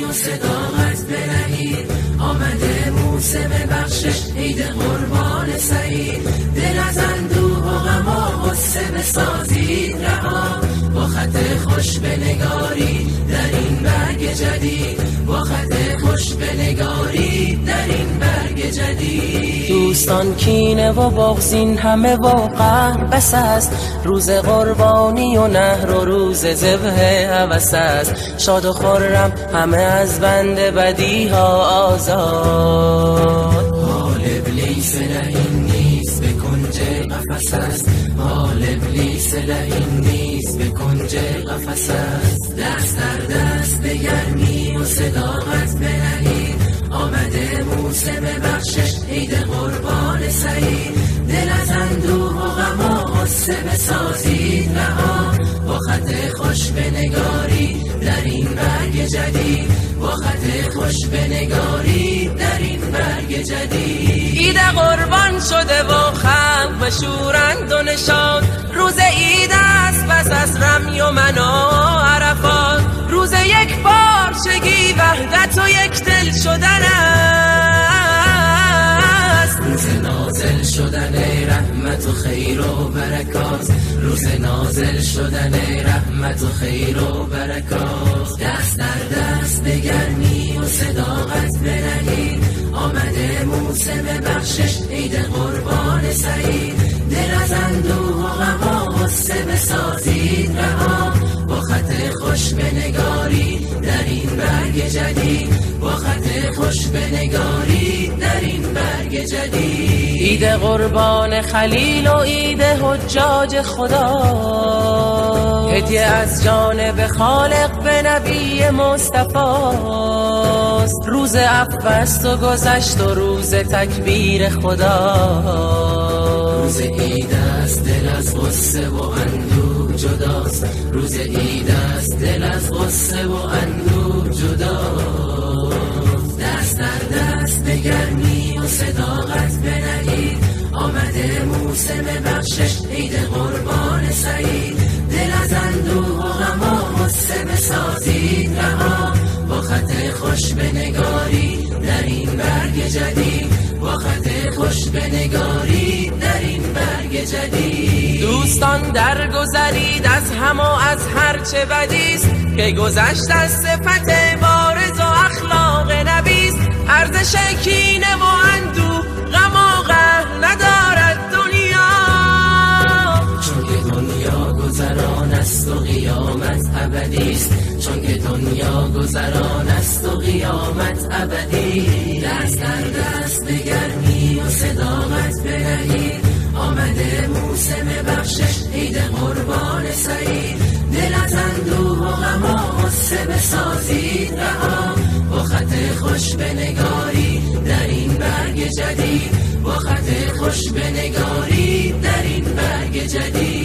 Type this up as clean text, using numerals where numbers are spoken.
و صداقت بنهید. آمده موسم بخشش عید قربان سعید. دل از اندوه و غم و غصه بسازید رها، با خط خوش بنگارید در این برگ جدید. با خط خوش بنگارید در این برگ جدید. دوستان کینه و بغضین همه واقعا بس است، روز قربانی و نهر و روز ذبح هوس است. شاد و خرم همه از بند بدی ها آزاد. حال ابلیس لعین نیست به کنج قفس است. حال ابلیس لعین نیست به کنج قفس است. دست در دست به گرمی و صداقت بنهید. آمده موسم بخشش عید قربان سعید. دل از اندوه و غم و غصه بسازید رها، با خط خوش بنگارید در این برگ جدید. با خط خوش بنگارید در این برگ جدید. عید قربان شده و خلق بشورند و نشان، روز عید است پس از رمی و منا عرفات. روز یک بارچگی وحدت و یک دل شدن است. روز نازل شدن رحمت و خیر و برکات. روز نازل شدن رحمت و خیر و برکات. دست در دست به گرمی و صداقت بنهید. آمده موسم بخشش عید قربان سعید. دل از اندوه و غم و غصه بسازید رها، با خط خوش بنگارید در این برگ جدید. با خط خوش بنگارید در این برگ جدید. عید قربان خلیل و عید حجاج خدا، هدیه از جانب خالق به نبی مصطفی. روز عفو است و گذشت و روز تکبیر خدا. روز عید است دل از غصه و اندوه جداست. روز عید است دل از غصه و اندوه جداست. دست در دست به گرمی و صداقت بنهید. آمده موسم بخشش عید قربان سعید. دل از اندوه و غم و غصه بسازید رها، با خط خوش بنگارید در این برگ جدید. با خط خوش بنگارید در این برگ جدید. دوستان درگذرید از هم و از هرچه بدیست، که گذشت از صفت بارز و اخلاق نبیست. ارزش کینه و اندوه غم و قهر ندارد دنیا، چون که دنیا گذران است و قیامت ابدیست. چون که دنیا گذران است و قیامت ابدی. دست در دست به گرمی و صداقت بنهید. آمده موسم بخشش عید قربان سعید. دل از اندوه و غم و غصه بسازید رها، با خط خوش بنگارید در این برگ جدید. با خط خوش بنگارید در این برگ جدید.